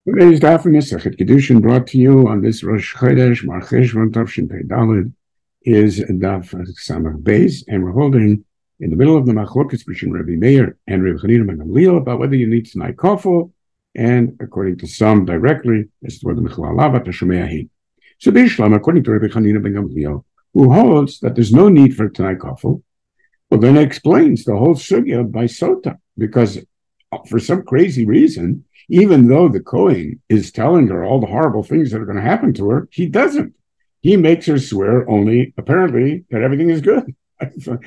Today's daf in Masechet Kedushin brought to you on this Rosh Chodesh Mar Cheshvan Tavshin Pei Daled is daf Samach Beis, and we're holding in the middle of the machlokas between Rabbi Meir and Rabbi Chanina ben Gamliel about whether you need Tanai Kofel, and according to some directly as to whether Mechal Alav Tashumeyahi. So Bishlam, according to Rabbi Chanina ben Gamliel, who holds that there's no need for Tanai Kofel, well, then it explains the whole sugya by Sota, because for some crazy reason, even though the Kohen is telling her all the horrible things that are going to happen to her, he doesn't. He makes her swear only, apparently, that everything is good. So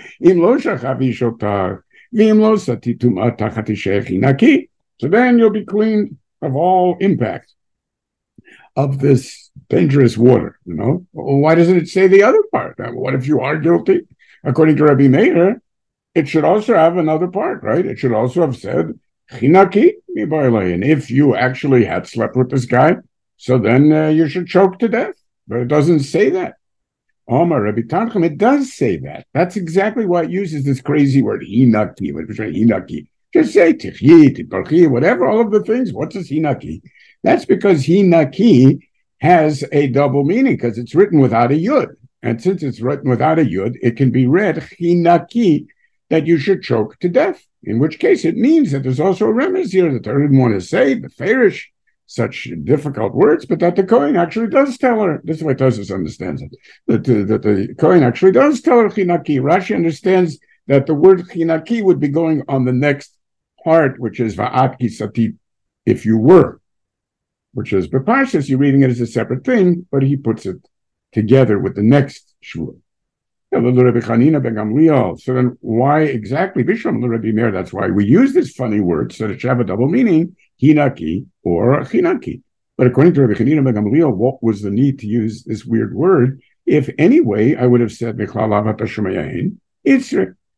then you'll be clean of all impact of this dangerous water, Well, why doesn't it say the other part? What if you are guilty? According to Rabbi Meir, it should also have another part, right? It should also have said, Chinaki, and if you actually had slept with this guy, so then you should choke to death. But it doesn't say that. Omar Rabbi Tanchum, it does say that. That's exactly why it uses this crazy word, hinaki. Hinaki. Just say tichyi, titorchi, whatever, all of the things. What does hinaki? That's because hinaki has a double meaning, because it's written without a yud. And since it's written without a yud, it can be read hinaki, that you should choke to death. In which case, it means that there's also a remez here that I didn't want to say, the Farish, such difficult words, but that the Kohen actually does tell her. This is the way Tosfos understands it. That the Kohen actually does tell her chinaki. Rashi understands that the word chinaki would be going on the next part, which is va'at kisati, if you were, which is B'Parshas, you're reading it as a separate thing, but he puts it together with the next shur. So then why exactly Bishlam Rabbi Meir? That's why we use this funny word so that it should have a double meaning, hinaki or chinaki. But according to Rabbi Chanina ben Gamliel, what was the need to use this weird word? If anyway, I would have said Mechal Alav Tashumeyahin, it's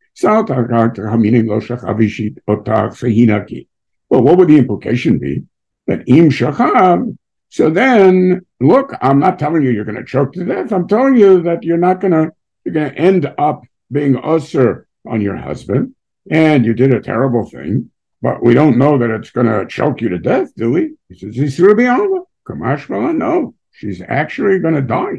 well, what would the implication be? That im shachab. So then, look, I'm not telling you you're going to choke to death. I'm telling you that you're going to end up being usher on your husband, and you did a terrible thing, but we don't know that it's going to choke you to death, do we? He says, no, she's actually going to die.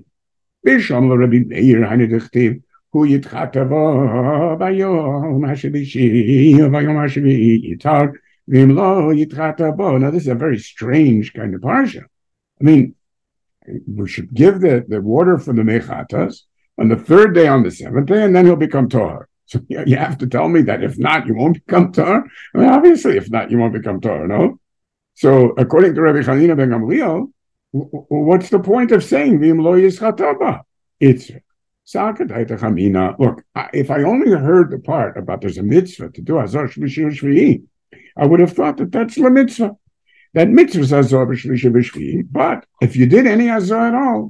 Now, this is a very strange kind of parsha. I mean, we should give the water for the mechatas on the third day, on the seventh day, and then he'll become Torah. So you have to tell me that if not, you won't become Torah? I mean, obviously, if not, you won't become Torah, no? So according to Rabbi Chanina ben Gamliel, what's the point of saying, V'im lo yischataba? It's look, if I only heard the part about there's a mitzvah to do Hazor Shlishi Shvi'i, I would have thought that that's the mitzvah. That mitzvah is Hazor Shlishi Shvi'i, but if you did any Hazor at all,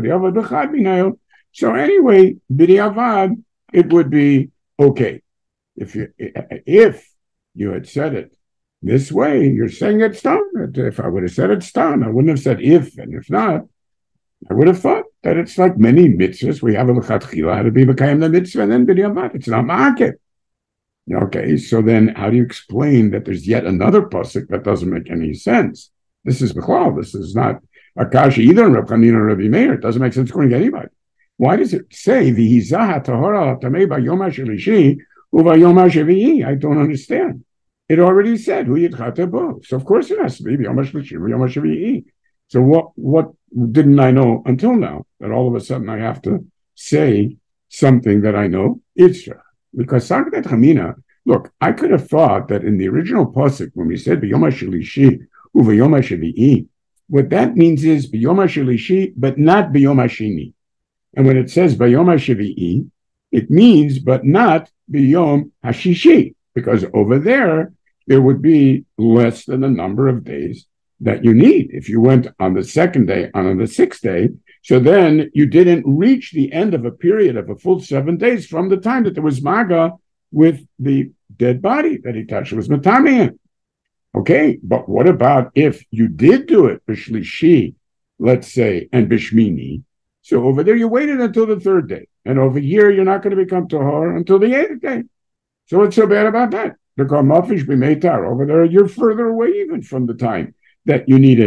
so anyway, b'diavad, it would be okay. If you had said it this way, you're saying it's done. If I would have said it's done, I wouldn't have said if, and if not, I would have thought that it's like many mitzvahs. We have a lechatchila, how to be b'kayim the mitzvah, and then b'diavad. It's not market. Okay, so then how do you explain that there's yet another pasuk that doesn't make any sense? This is b'chlal. This is not Akashi either in Reb Chanina or Rabbi Meir. It doesn't make sense according to anybody. Why does it say v'hizaha tahora tamei b'yom hashlishi u'v'yom hashavi'i? I don't understand. It already said hu yitchata bo. So of course it has to be b'yom hashlishi u'v'yom hashavi'i. So what didn't I know until now that all of a sudden I have to say something that I know? It's because Sakedat Hamina. Look, I could have thought that in the original pasuk when we said b'yom hashlishi u'v'yom hashavi'i, what that means is b'yom hashlishi, but not b'yom hashini. And when it says Bayom HaShavi'i, it means, but not Bayom HaShishi, because over there would be less than the number of days that you need. If you went on the second day, on the sixth day, so then you didn't reach the end of a period of a full 7 days from the time that there was Maga with the dead body that he touched. It was Matamian. Okay, but what about if you did do it, Bishlishi, let's say, and Bishmini? So over there, you waited until the third day. And over here, you're not going to become Tahor until the 8th day. So what's so bad about that? Because Mafish B'meitar, over there, you're further away even from the time that you needed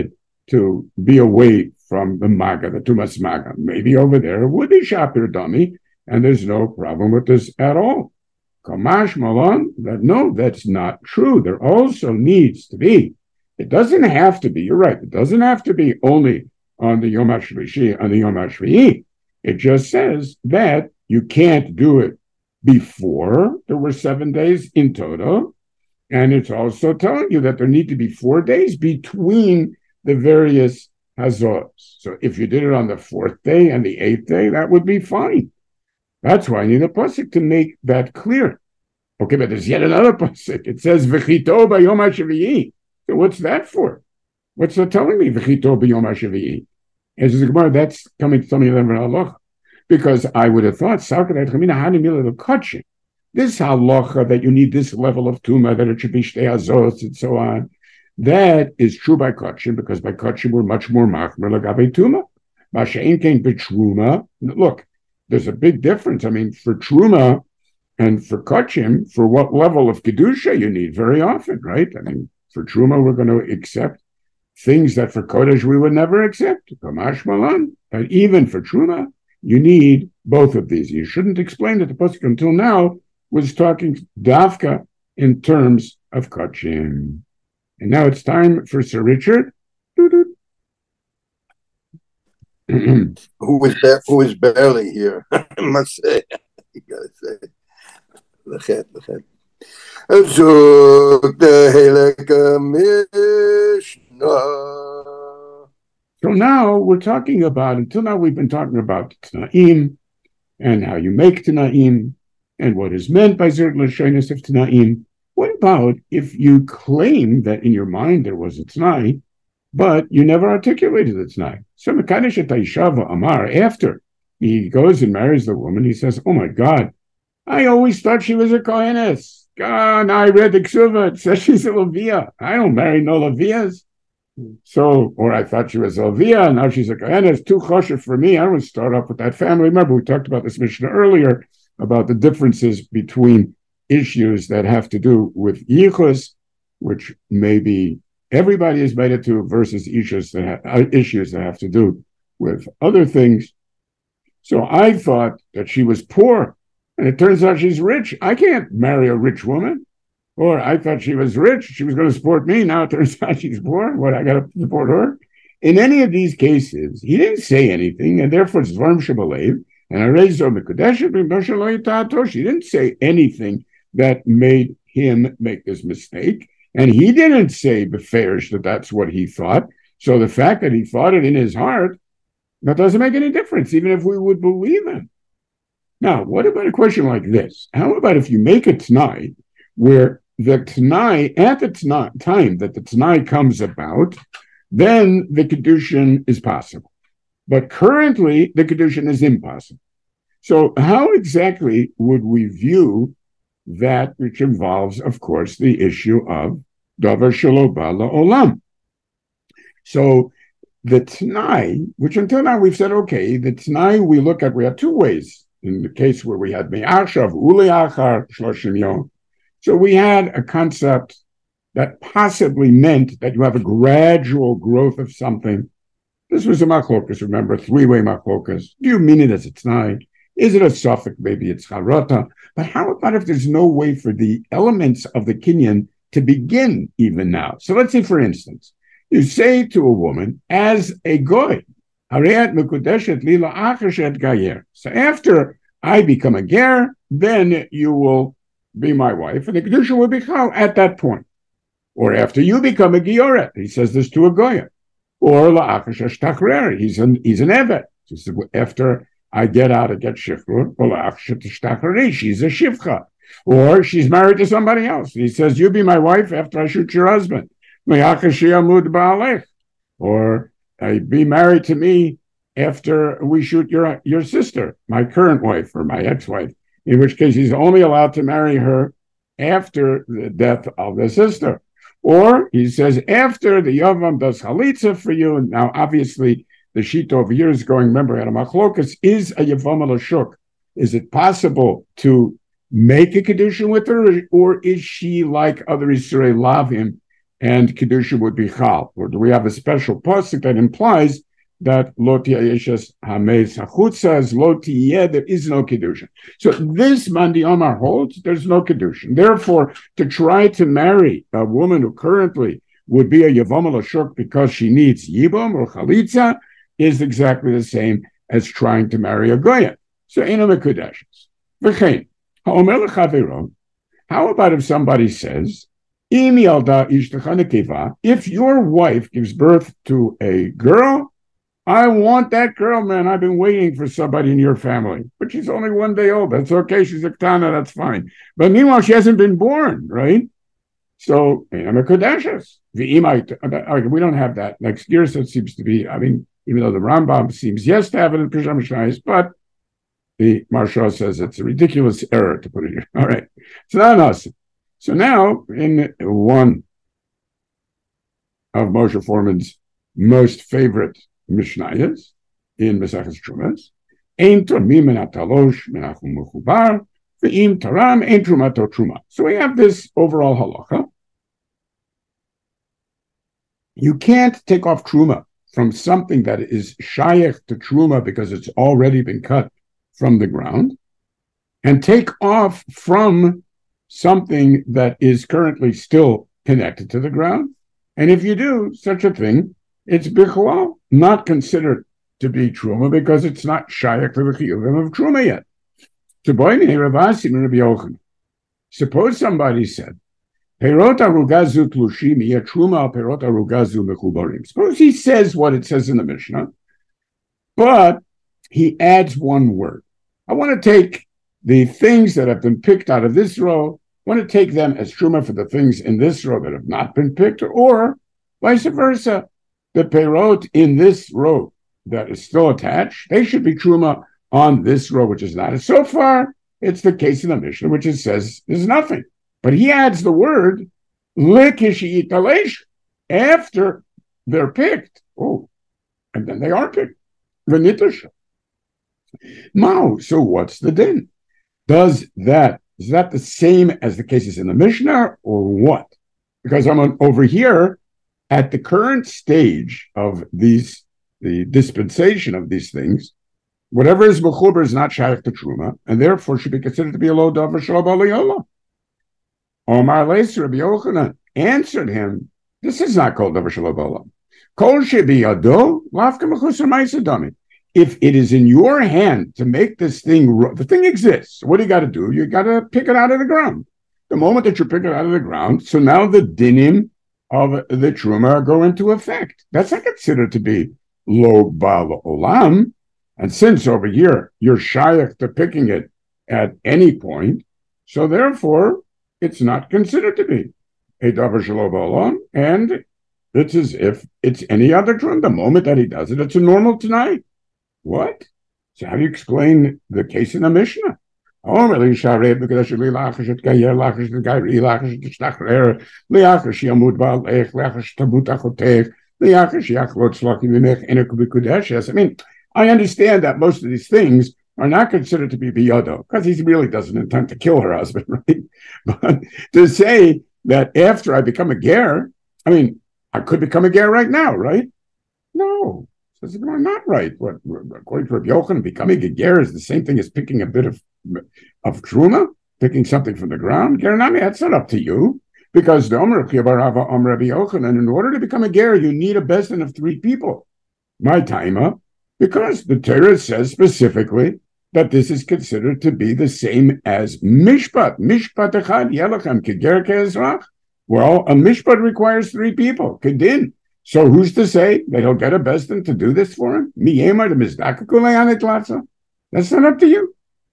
to be away from the Maga, the Tumas Maga. Maybe over there would be Shapir Dummy, and there's no problem with this at all. Kamash Malon, no, that's not true. There also needs to be. It doesn't have to be, you're right, it doesn't have to be only on the Yom HaShlishi, on the Yom HaShvi'i. It just says that you can't do it before there were 7 days in total. And it's also telling you that there need to be 4 days between the various hazors. So if you did it on the 4th day and the 8th day, that would be fine. That's why I need a pasuk to make that clear. Okay, but there's yet another pasuk. It says v'chito b'yom ha'shavi'i. So what's that for? What's that telling me? V'chito b'yom ha'shavi'i. As the Gemara, that's coming to tell me halacha, because I would have thought this halacha that you need this level of tuma, that it should be shtei azos and so on. That is true by kachim, because by kachim we're much more machmer l'gabei tuma. Masha'in kein b'truma. Look, there's a big difference. I mean, for truma and for kachim, for what level of kedusha you need very often, right? I mean, for truma we're going to accept things that for kodesh we would never accept. Kamash malan. But even for truma, you need both of these. You shouldn't explain that the pasuk until now was talking dafka in terms of kachim. And now it's time for Sir Richard. who is barely here, I must say. You gotta say. Lechet. So now we're talking about, until now we've been talking about Tanaim and how you make Tanaim and what is meant by Zerg L'Shonos of Tanaim. What about if you claim that in your mind there was a Tanai, but you never articulated the Tanai? So Mekadesh Taishava Amar, after he goes and marries the woman, he says, oh my God, I always thought she was a Kohenes. God, now I read the Ksuva, it says she's a Levia. I don't marry no Levias. So, or I thought she was a Levia, now she's a Kohenes. Too choshev for me. I don't start off with that family. Remember, we talked about this Mishnah earlier about the differences between issues that have to do with yichus, which maybe everybody is made it to, versus issues that have to do with other things. So I thought that she was poor, and it turns out she's rich. I can't marry a rich woman. Or I thought she was rich, she was going to support me. Now it turns out she's poor. What, I got to support her? In any of these cases, he didn't say anything, and therefore it's Dvarim Shebalev. And I raised on the Kodesh. She didn't say anything that made him make this mistake. And he didn't say beferish that that's what he thought. So the fact that he thought it in his heart, that doesn't make any difference, even if we would believe him. Now, what about a question like this? How about if you make a Tanai where the Tanai, at the time that the Tanai comes about, then the Kedushin is possible. But currently, the Kedushin is impossible. So how exactly would we view that which involves, of course, the issue of Davar Shelo Ba La'olam? So the Tanai, which until now we've said, okay, the Tanai we look at, we have two ways. In the case where we had Me'achav, Ule'achar, Shloshim Yom. So we had a concept that possibly meant that you have a gradual growth of something. This was a machlokas, remember, three-way machlokas. Do you mean it as a Tanai? Is it a suffix? Maybe it's charata. But how about if there's no way for the elements of the kinyan to begin even now? So let's say, for instance, you say to a woman, as a goy, so after I become a ger, then you will be my wife, and the kedusha will be chal at that point. Or after you become a gioret, he says this to a goya. Or la'achash ashtachrer, he's an evet. After I get out, I get shifrur, or la'achash ashtachrer, she's a shivcha. Or she's married to somebody else. He says, you be my wife after I shoot your husband. Or be married to me after we shoot your sister, my current wife or my ex-wife, in which case he's only allowed to marry her after the death of the sister. Or he says, after the Yavam does chalitza for you, and now obviously the sheet over years going, remember, at a machlokas, is a Yavam al-Shuk. Is it possible to make a kedushin with her, or is she like other Yisrael Lavim and Kedusha would be Chal? Or do we have a special pasuk that implies that Lo Tiyeshes Hameis Hachutz says Lo Tiyeh, there is no Kedusha. So this Mandi Omar holds there's no Kedusha. Therefore, to try to marry a woman who currently would be a Yavam Lashuk because she needs Yibam or Chalitza is exactly the same as trying to marry a Goya. So Ena Mekudeshes. V'chein, Ha'omer L'Chaviro, how about if somebody says, if your wife gives birth to a girl, I want that girl, man. I've been waiting for somebody in your family. But she's only 1 day old. That's okay. She's a Ktana. That's fine. But meanwhile, she hasn't been born, right? So, we don't have that. Like Girsa seems to be, even though the Rambam seems yes to have it in Pisham Shais, but the Maharsha says it's a ridiculous error to put it here. All right. So not awesome. So now, in one of Moshe Foreman's most favorite Mishnayos in Maseches Trumas, Ein Tormim min hatalosh menachum mechubar, ve'im taram ein trumato truma. So we have this overall halacha. You can't take off truma from something that is shayach to truma because it's already been cut from the ground, and take off from something that is currently still connected to the ground. And if you do such a thing, it's bichlal, not considered to be truma because it's not shayak to the chiyuvim of truma yet. Suppose somebody said, Perot arugazu tlushim yeh truma al perot arugazu mechubarim. Suppose he says what it says in the Mishnah, but he adds one word. I want to take the things that have been picked out of this row, I want to take them as truma for the things in this row that have not been picked, or vice versa. The perot in this row that is still attached, they should be truma on this row, which is not. And so far, it's the case in the Mishnah, which it says there's nothing. But he adds the word likishi italesh after they're picked. Oh, and then they are picked. V'nitasha. Mao. So what's the din? Is that the same as the cases in the Mishnah, or what? Because I'm over here at the current stage of the dispensation of these things. Whatever is mechuber is not shaykh to truma, and therefore should be considered to be a lo davar shelo b'aliyollah. Omar Leis Rabbi Yochanan answered him, "This is not called davar shelo b'aliyollah. Kol shebiyado lafka mechusar ma'aseh dami. If it is in your hand to make this thing, the thing exists. What do you got to do? You got to pick it out of the ground. The moment that you pick it out of the ground, so now the dinim of the truma go into effect. That's not considered to be lo ba'al olam. And since over here you're shaykh to picking it at any point, so therefore it's not considered to be a davar shelo ba'olam, and it's as if it's any other truma. The moment that he does it, it's a normal tonight. What? So how do you explain the case in the Mishnah? I understand that most of these things are not considered to be biyado, because he really doesn't intend to kill her husband, right? But to say that after I become a ger, I could become a ger right now, right? No. Says, not right. What, according to Rabbi Yochanan, becoming a ger is the same thing as picking a bit of truma, picking something from the ground. Geranami, that's not up to you. Because the Omer Rabbi Yochanan, in order to become a ger, you need a bezdin of 3 people. My taima, because the Torah says specifically that this is considered to be the same as mishpat. Mishpat echad yelachem keger ke'ezrach. Well, a mishpat requires 3 people. Kedin. So who's to say that he'll get a bezdin to do this for him? That's not up to you.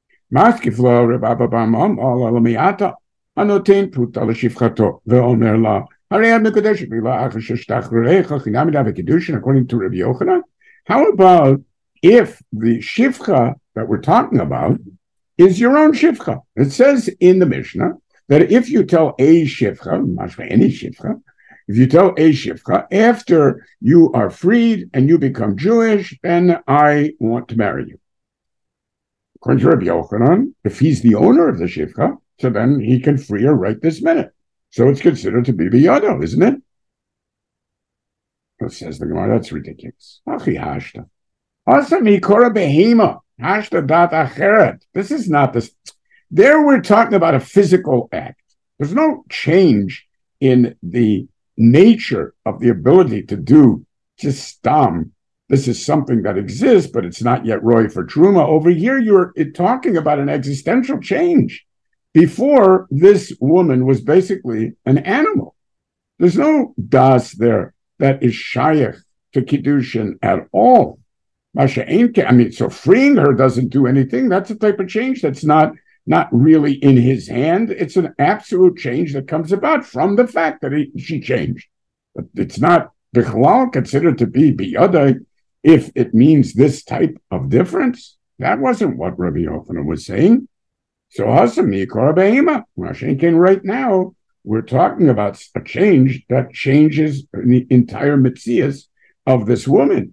According to Rabbi Yochanan, how about if the shivcha that we're talking about is your own shivcha? It says in the Mishnah that if you tell a shivcha, any shivcha, if you tell a shivcha, after you are freed and you become Jewish, then I want to marry you. According to Rabbi Yochanan, if he's the owner of the shivcha, so then he can free her right this minute. So it's considered to be biyado, isn't it? says the Gemara, that's ridiculous. This is not this. There we're talking about a physical act. There's no change in the nature of the ability to do just stam. This is something that exists, but it's not yet roy for truma. Over here, you're talking about an existential change. Before, this woman was basically an animal. There's no das there that is shayach to kiddushin at all. So freeing her doesn't do anything. That's a type of change that's not really in his hand. It's an absolute change that comes about from the fact that she changed. But it's not bichlal considered to be biyadai if it means this type of difference. That wasn't what Rabbi Yochanan was saying. So hasami korabehima. Right now, we're talking about a change that changes the entire mitzias of this woman.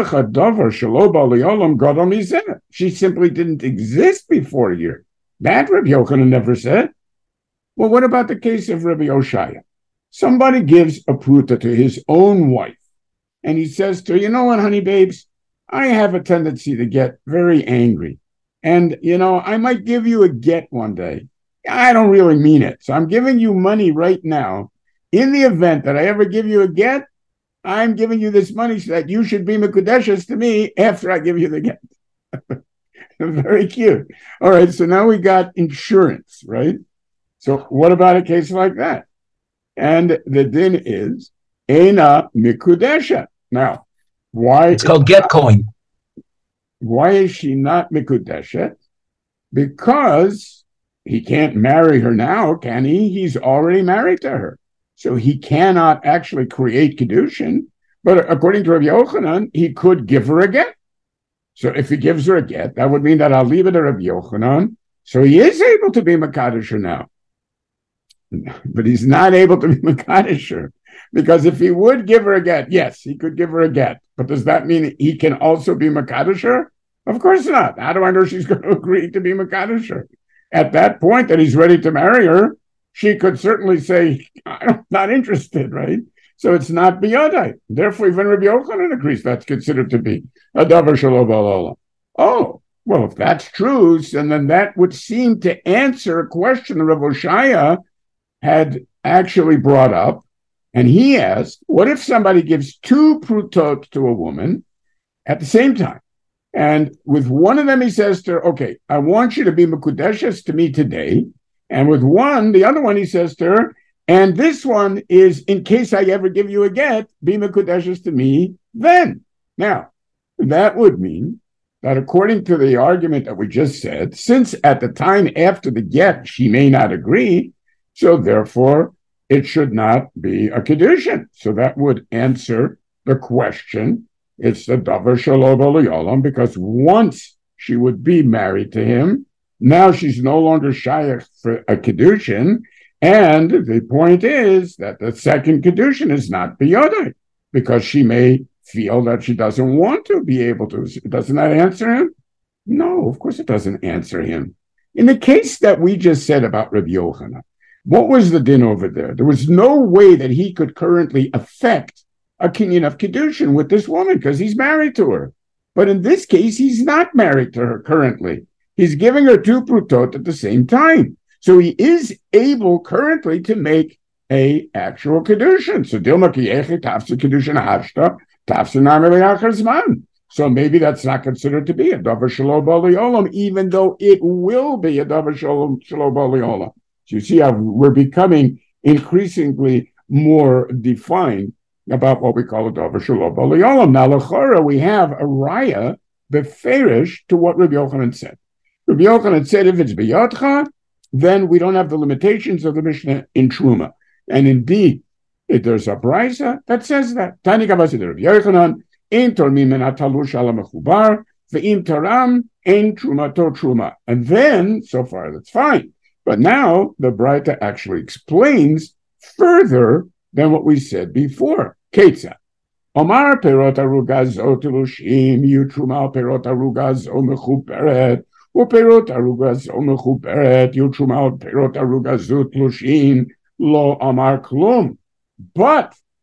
She simply didn't exist before here. That Rabbi Yochanan never said. Well, what about the case of Rabbi Oshaya? Somebody gives a pruta to his own wife, and he says to her, you know what, honey babes, I have a tendency to get very angry. And, I might give you a get one day. I don't really mean it. So I'm giving you money right now. In the event that I ever give you a get, I'm giving you this money so that you should be mekudeshes to me after I give you the get. Very cute. All right, so now we got insurance, right? So what about a case like that? And the din is ena mikudesha. Now, why? It's called get coin. Why is she not mikudesha? Because he can't marry her now, can he? He's already married to her. So he cannot actually create Kedushin. But according to Rabbi Yochanan, he could give her a get. So if he gives her a get, that would mean that I'll leave it to Rabbi Yochanan. So he is able to be Makadisher now. But he's not able to be Makadisher. Because if he would give her a get, yes, he could give her a get. But does that mean he can also be Makadisher? Of course not. How do I know she's going to agree to be Makadisher? At that point that he's ready to marry her, she could certainly say, I'm not interested, right? So it's not biyadai. Therefore, even Rabbi Yochanan agrees that's considered to be a davar shelo ba'al. Oh, well, if that's true, then that would seem to answer a question Rav Oshaya had actually brought up. And he asked, what if somebody gives two prutot to a woman at the same time? And with one of them, he says to her, okay, I want you to be mekudeshes to me today. And with the other one, he says to her, and this one is in case I ever give you a get, be mekudeshes to me then. Now, that would mean that according to the argument that we just said, since at the time after the get, she may not agree, so therefore it should not be a kedushin. So that would answer the question. It's the davar shelo b'olam, because once she would be married to him, now she's no longer shayach for a kedushin, and the point is that the second kedushin is not biyodai, because she may feel that she doesn't want to be able to. Doesn't that answer him? No, of course it doesn't answer him. In the case that we just said about Rabbi Yochanan, what was the din over there? There was no way that he could currently affect a kinyan of kedushin with this woman because he's married to her. But in this case, he's not married to her currently. He's giving her two prutot at the same time. So he is able currently to make a actual kedushin. So dilma kiyechi tafsa kedushin hashta tafsa namei. So maybe that's not considered to be a davar shelo b'olam, even though it will be a davar shelo b'olam. So you see how we're becoming increasingly more defined about what we call a davar shelo b'olam. Now, l'chora, we have a raya beferish to what Rabbi Yochanan said. Rabbi Yochanan said, if it's biyadcha, then we don't have the limitations of the Mishnah in Truma. And indeed, if there's a brisa that says that. Tani Kabasi Rabbi Yochanan, ein tormim min hatalush ala mechubar, ve'im taram, ein trumato truma. And then, so far, that's fine. But now, the brisa actually explains further than what we said before. Ketzah. Omar perot arugazo telushim, yu truma perot arugazo mechuperet, ופירות ארוגז או מחוברת, יוצ'ומה פירות ארוגזות תלושים, לא אמר כלום. But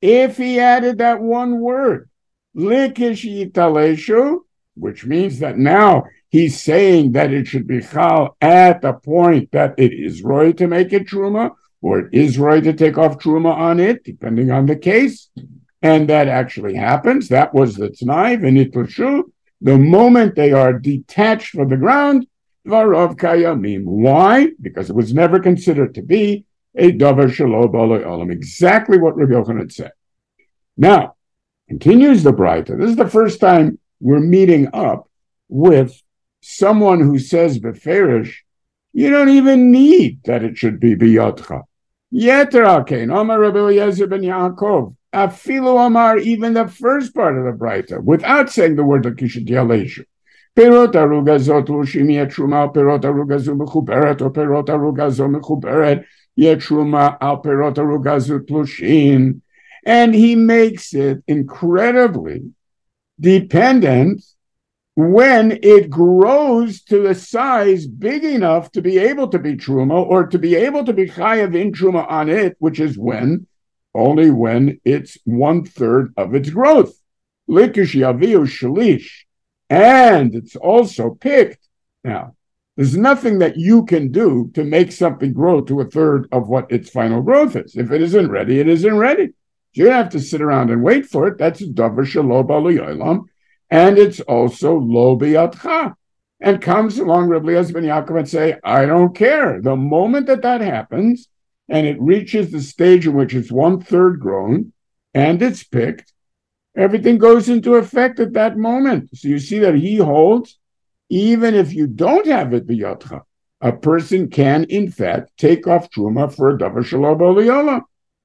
If he added that one word, likish yitaleshu, which means that now he's saying that it should be chal at the point that it is roy to make it truma, or it is roy to take off truma on it, depending on the case. And that actually happens. That was the t'nai v'nitlashu. The moment they are detached from the ground, v'arav kayamim. Why? Because it was never considered to be a davar shelo b'alei olam. Exactly what Rabbi Yochanan said. Now, continues the Braita. This is the first time we're meeting up with someone who says beferish, you don't even need that it should be biyotcha. Yeter alkein, Omar Rabbi Eliezer ben Yaakov, afilu Omar, even the first part of the Braita, without saying the word lakishet yaleshu. Perot arugazot lushim yetruma, perot arugazu mechuberet, or perot arugazo mechuberet, yetruma al perot arugazut lushim. And he makes it incredibly dependent when it grows to the size big enough to be able to be truma, or to be able to be chayav in truma on it, which is only when it's 1/3 of its growth. Likish yaviu shalish. And it's also picked. Now, there's nothing that you can do to make something grow to 1/3 of what its final growth is. If it isn't ready, it isn't ready. You don't have to sit around and wait for it. That's davar shelo b'alei olam, and it's also lo biyatcha. And comes along Rabbi Eliezer ben Yaakov and say, I don't care. The moment that happens, and it reaches the stage in which it's 1/3 grown, and it's picked, everything goes into effect at that moment. So you see that he holds, even if you don't have it biyatcha, a person can, in fact, take off truma for a davar shelo b'alei olam.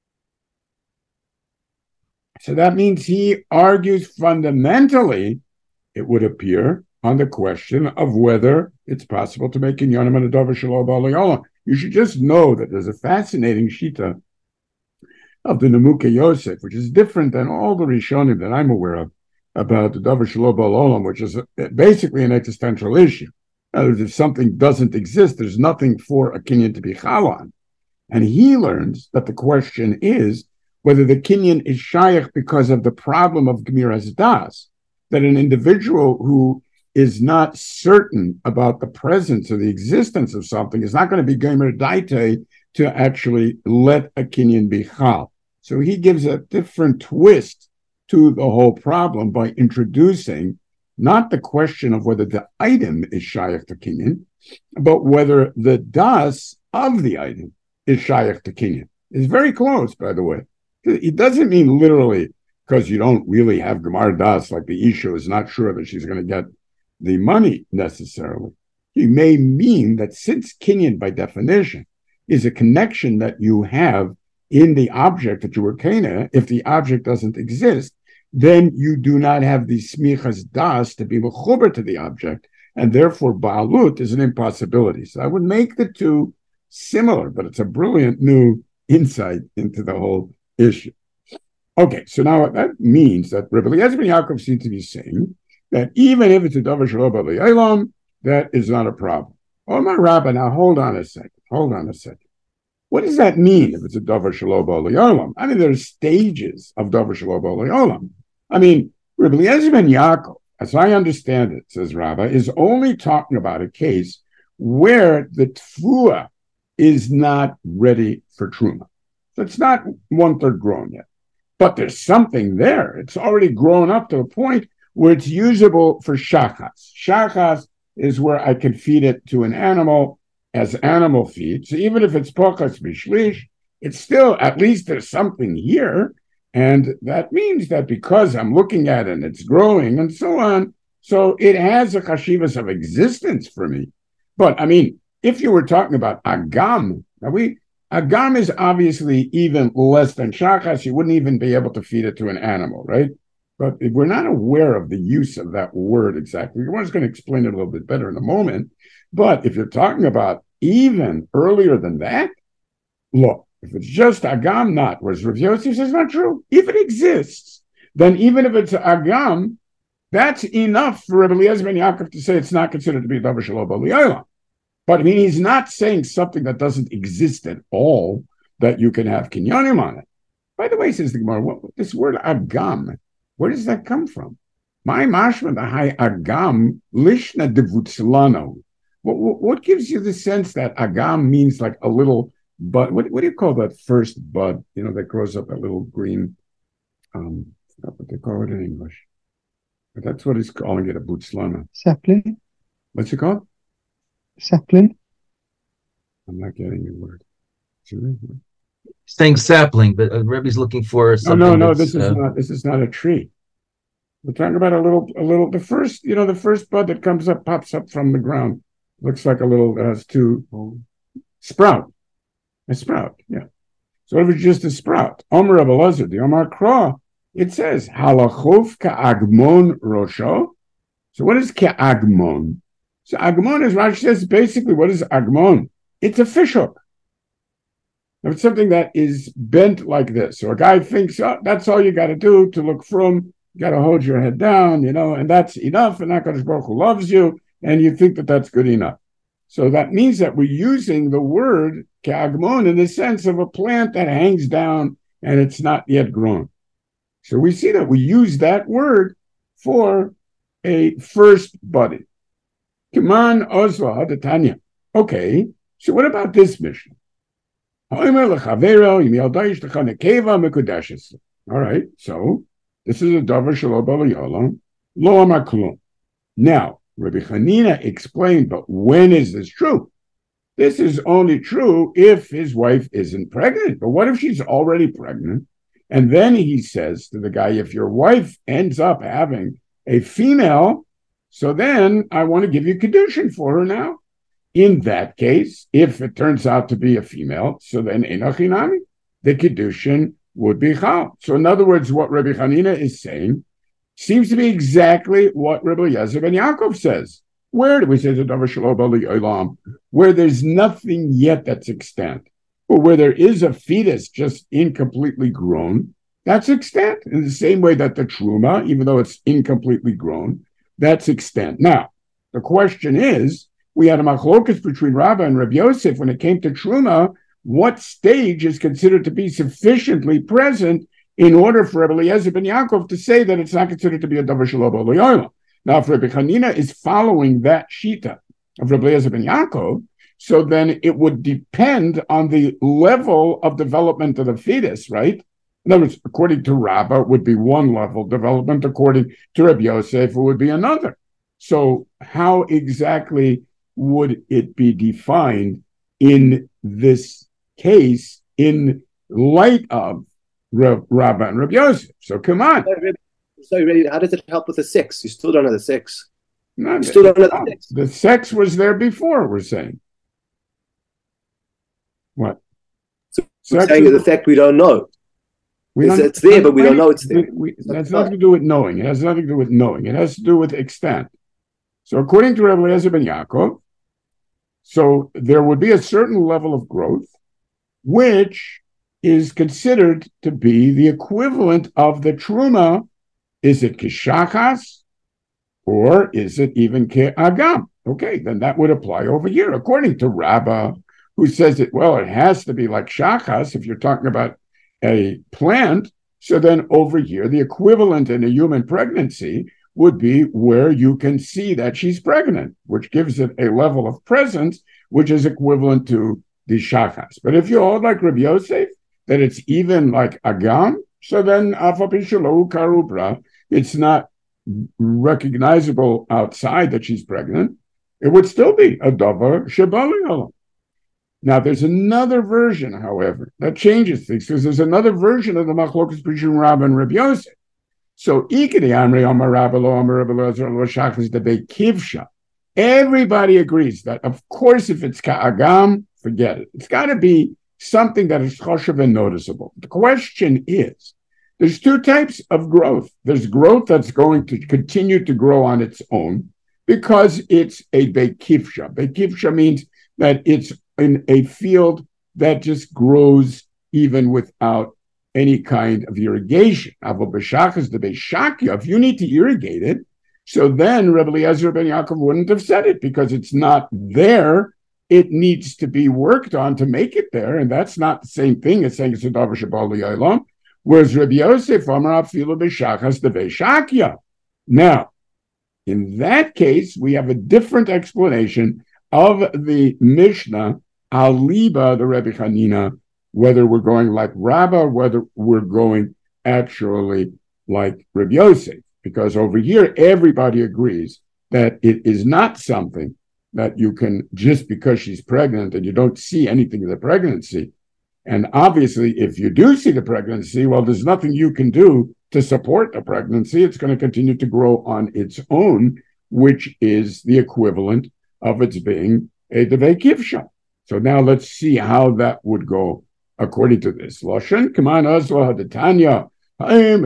So that means he argues fundamentally, it would appear, on the question of whether it's possible to make kinyanim and a davar shelo b'alei olam. You should just know that there's a fascinating shita of the Nemuke Yosef, which is different than all the Rishonim that I'm aware of about the davar shelo b'alei olam, which is basically an existential issue. In other words, if something doesn't exist, there's nothing for a kinyan to be chal on. And he learns that the question is whether the kinyan is shayach because of the problem of Gemiras Das, that an individual who is not certain about the presence or the existence of something is not going to be Gemer Daite to actually let a kinyan be chal. So he gives a different twist to the whole problem by introducing not the question of whether the item is shayach to kinyan, but whether the das of the item is shayach to kinyan. It's very close, by the way. It doesn't mean literally because you don't really have Gemar Das, like the Isha is not sure that she's going to get the money necessarily. He may mean that since kinyan, by definition, is a connection that you have in the object that you were kena, if the object doesn't exist, then you do not have the smichas das to be mechuber to the object, and therefore ba'alut is an impossibility. So I would make the two similar, but it's a brilliant new insight into the whole issue. Okay, so now that means that Rabbi Eliezer ben Yaakov seems to be saying that even if it's a davar shelo b'alei olam, that is not a problem. Oh, my Rabbi, now hold on a second. What does that mean if it's a davar shelo b'alei olam? I mean, there's stages of davar shelo b'alei olam. I mean, Rabbi Eliezer ben Yaakov, as I understand it, says Rabbi, is only talking about a case where the tfua is not ready for truma. So it's not 1/3 grown yet, but there's something there. It's already grown up to a point where it's usable for shachas. Shachas is where I can feed it to an animal as animal feed. So even if it's pochas b'shlish, it's still, at least there's something here. And that means that because I'm looking at it and it's growing and so on, so it has a chashivas of existence for me. But I mean, if you were talking about agam, agam is obviously even less than shachas. You wouldn't even be able to feed it to an animal, right? But we're not aware of the use of that word exactly. We're just going to explain it a little bit better in a moment. But if you're talking about even earlier than that, look, if it's just agam, not, whereas Rav Yosef says not true. If it exists, then even if it's agam, that's enough for Rabbi Eliezer ben Yaakov to say it's not considered to be a davar shelo b'alei olam. But I mean, he's not saying something that doesn't exist at all, that you can have kinyanim on it. By the way, says the Gemara, this word agam, where does that come from? My mashma the high agam lishna devutzlano. What gives you the sense that agam means like a little bud? What do you call that first bud? That grows up a little green. Not what they call it in English, but that's what he's calling it, a butzlana. Sapling. What's it called? Sapling. I'm not getting your word. Saying sapling, but Rebbe's looking for something. No. This is not a tree. We're talking about a little. The first bud that comes up pops up from the ground. Looks like a little has two sprout. A sprout, yeah. So if it's just a sprout, Omer Abelazar, the Omar Kra, it says halachov ka'agmon rosho. So what is ka'agmon? So agmon, as Rashi says, basically what is agmon? It's a fishhook. Now, it's something that is bent like this. So a guy thinks, that's all you got to do to look from. You got to hold your head down, and that's enough. And HaKadosh Baruch Hu loves you, and you think that that's good enough. So that means that we're using the word ka'agmon in the sense of a plant that hangs down and it's not yet grown. So we see that we use that word for a first budding. Kiman Ozla Hadatanya. Okay, so what about this mission? All right, so this is a davar shelo b'layolom lo amaklum. Now, Rabbi Hanina explained, but when is this true? This is only true if his wife isn't pregnant. But what if she's already pregnant? And then he says to the guy, if your wife ends up having a female, so then I want to give you Kedushin for her now. In that case, if it turns out to be a female, so then Enochinami, the Kedushin would be Chal. So in other words, what Rabbi Hanina is saying seems to be exactly what Rabbi Eliezer ben Yaakov says. Where do we say the davar shelo b'layolom? Where there's nothing yet that's extant, or where there is a fetus just incompletely grown, that's extant. In the same way that the truma, even though it's incompletely grown, that's extant. Now, the question is, we had a machlokas between Rabbah and Rabbi Yosef when it came to truma. What stage is considered to be sufficiently present in order for Rabbi Eliezer ben Yaakov to say that it's not considered to be a davar shelo b'layolom? Now, if Rabbi Hanina is following that shita of Rabbi Eliezer ben Yaakov, so then it would depend on the level of development of the fetus, right? In other words, according to Rabbah, it would be one level development. According to Rabbi Yosef, it would be another. So how exactly would it be defined in this case in light of Rabbah and Rabbi Yosef? So come on. So how does it help with the 6? You still don't know the 6. You still don't know the 6. The sex was there before, we're saying. What? So we're saying the fact we don't know. It's there, but we don't know it's there. It has nothing to do with knowing. It has nothing to do with knowing. It has to do with extent. So according to Rabbi Eliezer ben Yaakov, so there would be a certain level of growth, which is considered to be the equivalent of the truma. Is it kishachas, or is it even ke'agam? Okay, then that would apply over here, according to Rabbah, who says it has to be like shachas if you're talking about a plant. So then over here, the equivalent in a human pregnancy would be where you can see that she's pregnant, which gives it a level of presence, which is equivalent to the shachas. But if you hold like Rabbi Yosef, that it's even like agam, so then karubra, it's not recognizable outside that she's pregnant. It would still be a davar shebali. Now, there's another version, however, that changes things, because there's another version of the machlokas between Rabbah and Rabbi Yosef. So, everybody agrees that, of course, if it's ka'agam, forget it. It's got to be something that is choshev and noticeable. The question is, there's two types of growth. There's growth that's going to continue to grow on its own because it's a bekivsha. Bekivsha means that it's in a field that just grows even without any kind of irrigation. If you need to irrigate it, so then Rebbe Eliezer ben Yaakov wouldn't have said it because it's not there. It needs to be worked on to make it there, and that's not the same thing as saying it's a davar shebali olam. Whereas Rabbi Yosef, Amar Afilu B'Shachas Devei Shakya. Now, in that case, we have a different explanation of the Mishnah, Al Liba, the Rebbe Hanina, whether we're going like Rabbah, or whether we're going actually like Rabbi Yosef. Because over here, everybody agrees that it is not something that you can, just because she's pregnant and you don't see anything of the pregnancy. And obviously, if you do see the pregnancy, well, there's nothing you can do to support the pregnancy. It's going to continue to grow on its own, which is the equivalent of its being a devei kivsha. So now let's see how that would go according to this. Lashon Kaman Azla Hadatanya. That's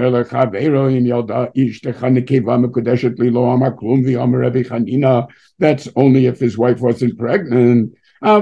only if his wife wasn't pregnant. So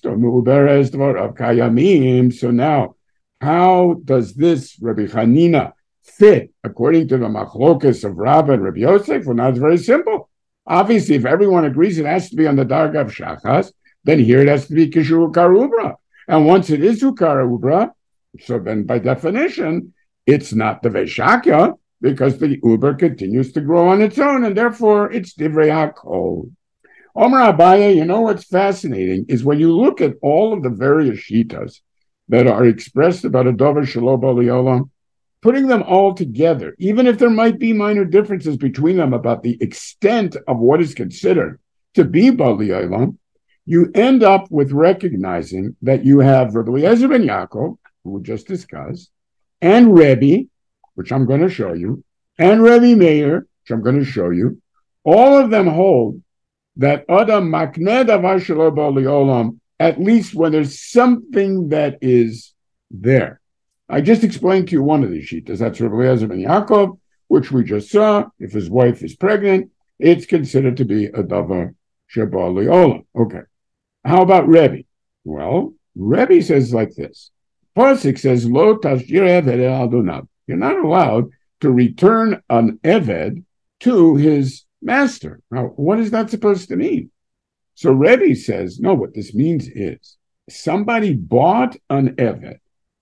now, how does this Rabbi Hanina fit according to the machlokas of Rabbah and Rabbi Yosef? Well, now it's very simple. Obviously, if everyone agrees it has to be on the darga of shachas, then here it has to be kishu karubra. And once it is ukarubra, so then by definition, it's not the Veshakya, because the Uber continues to grow on its own, and therefore it's Divrei HaKol. Omer Abaye, you know what's fascinating is when you look at all of the various shitas that are expressed about a Dover Shelo Bali Olam, putting them all together, even if there might be minor differences between them about the extent of what is considered to be Bali Olam, you end up with recognizing that you have Rabbi Eliezer ben Yaakov, who we just discussed, and Rebbe, which I'm going to show you, and Rebbe Meir, which I'm going to show you, all of them hold that Adam Makneh Davar Shelo Bali Olam, at least when there's something that is there. I just explained to you one of these shitas. That's Rabbi Eliezer ben Yaakov, which we just saw. If his wife is pregnant, it's considered to be a Davar Shebali Olam. Okay. How about Rebbe? Well, Rebbe says like this. Pasuk says, "Lo tashjir eved el adonav." You're not allowed to return an eved to his master. Now, what is that supposed to mean? So Rebbe says, no, what this means is somebody bought an eved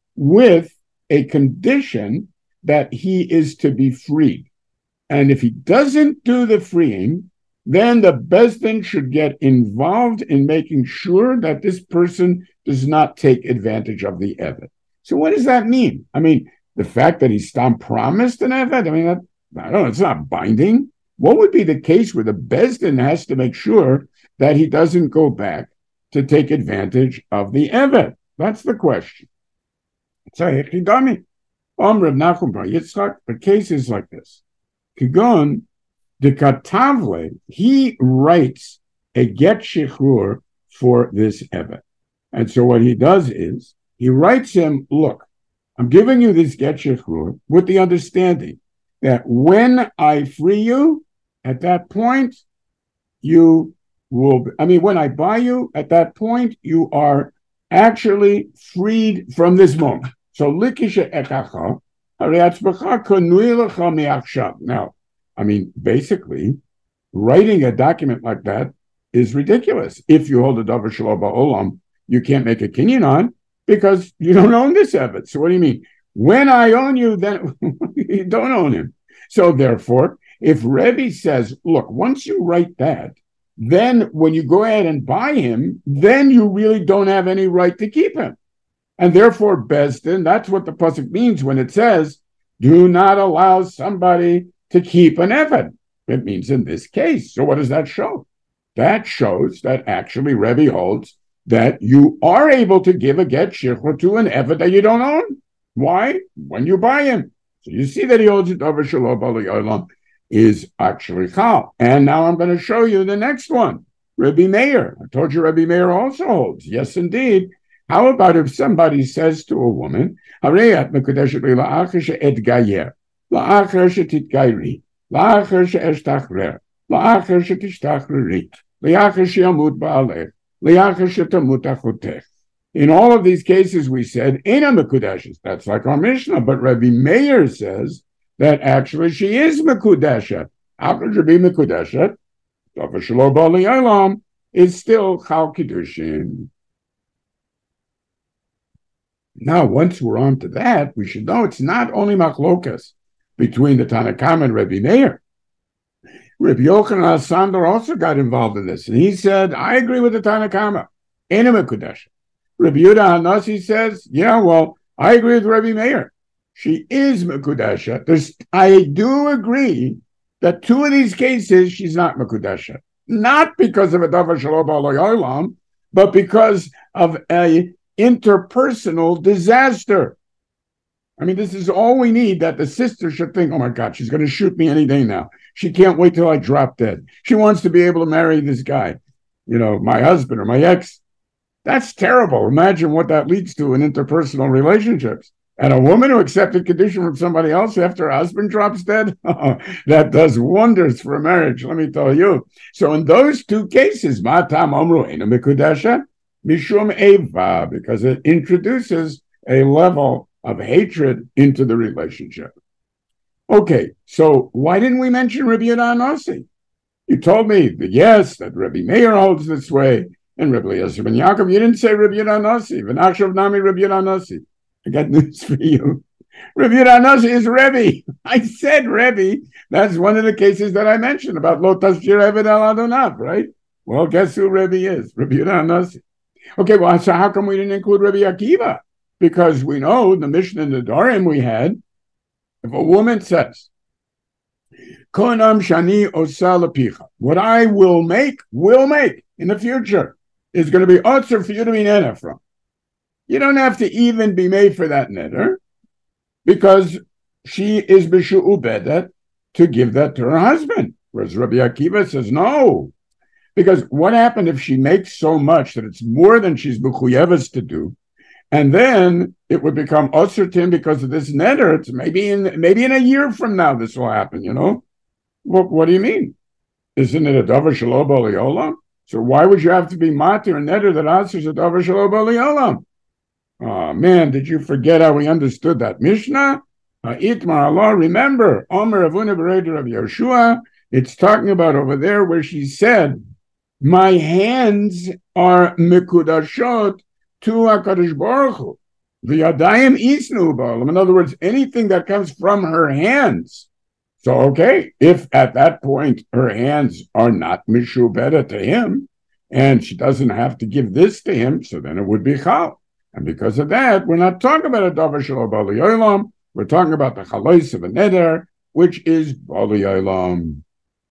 with a condition that he is to be freed. And if he doesn't do the freeing, then the Beis Din should get involved in making sure that this person does not take advantage of the eved. So what does that mean? I mean, the fact that he's still promised an eved, I mean, I don't know, it's not binding. What would be the case where the Beis Din has to make sure that he doesn't go back to take advantage of the eved? That's the question. So the case is like this. Kigon de Katavle, he writes a get shechur for this eved. And so what he does is, he writes him, look, I'm giving you this get shechur with the understanding that when I free you, at that point, you will, when I buy you, at that point, you are actually freed from this moment. So, now, basically, writing a document like that is ridiculous. If you hold a Davar Shelo Ba'olam, you can't make a kinyan on, because you don't own this eved. So what do you mean? When I own you, then you don't own him. So therefore, if Rebbe says, look, once you write that, then when you go ahead and buy him, then you really don't have any right to keep him. And therefore, Beis Din, that's what the pasuk means when it says, do not allow somebody to keep an eved. It means in this case. So what does that show? That shows that actually Rebbe holds that you are able to give a get shechur to an eved that you don't own. Why? When you buy him. So you see that he holds it over Shelo Bali Olam is actually chal. And now I'm going to show you the next one. Rebbe Meir. I told you Rebbe Meir also holds. Yes, indeed. How about if somebody says to a woman, Hareyat mekudeshet li la'achar she'etgayer, la'achar she'titgayri, la'achar she'eshtachrer, la'achar she'tishtachreri, la'achar she'yamut ba'alech, la'achar she'tamut achotech. In all of these cases, we said, Eina mekudeshet. That's like our Mishnah. But Rebbe Meir says that actually she is mekudeshet. How could she be mekudeshet? Davar Shelo Bali Olam is still chal kiddushin. Now, once we're on to that, we should know it's not only machlokas between the Tanakama and Rebbe Meir. Rebbe Yochanan Sander also got involved in this, and he said, I agree with the Tanakama. Ena mekudesha. Rebbe Yehuda Hanasi says, yeah, well, I agree with Rebbe Meir. She is mekudesha. I do agree that two of these cases, she's not mekudesha. Not because of a davar shelo ba'alei olam, but because of a interpersonal disaster. I mean, this is all we need, that the sister should think, oh my God, she's going to shoot me any day now. She can't wait till I drop dead. She wants to be able to marry this guy, my husband or my ex. That's terrible. Imagine what that leads to in interpersonal relationships. And a woman who accepted condition from somebody else after her husband drops dead, that does wonders for a marriage, let me tell you. So in those two cases, Matam Omru Ena Mikudesha, Mishum Eva, because it introduces a level of hatred into the relationship. Okay, so why didn't we mention Rabbi Yehuda Hanasi? You told me that yes, that Rabbi Meir holds this way, and Rabbi Eliezer ben Yaakov. You didn't say Rabbi Yehuda Hanasi. V'nachshav nami Rabbi Yehuda Hanasi. I got news for you. Rabbi Yehuda Hanasi is Rebbe. I said Rebbe. That's one of the cases that I mentioned about Lo Tashir Eved Al Adonav, right? Well, guess who Rebbe is? Rabbi Yehuda Hanasi. Okay, well, so how come we didn't include Rabbi Akiva? Because we know the Mishnah in the Dorim we had, if a woman says, Konam Shani Osa Lepicha, what I will make in the future is going to be Otzer for you to be neder from. You don't have to even be made for that neder, because she is B'shu'ubedet to give that to her husband. Whereas Rabbi Akiva says, no. Because what happened if she makes so much that it's more than she's B'chuyeves to do, and then it would become Osir to him because of this neder? It's maybe in a year from now this will happen, What do you mean? Isn't it a davar shelo ba'alei olam? So why would you have to be matir and neder that answers a davar shelo ba'alei olam? Oh man, did you forget how we understood that Mishnah? Itmar Allah, remember, Omer Avuna Bereder of Yehoshua, it's talking about over there where she said, my hands are mikudashot to HaKadosh Baruch Hu. The Yadayim Isnu Ba'alam. In other words, anything that comes from her hands. So, okay, if at that point her hands are not mishubeda to him, and she doesn't have to give this to him, so then it would be chal. And because of that, we're not talking about a davar shelo ba'alei olam. We're talking about the chalois of a neder, which is ba'alei olam.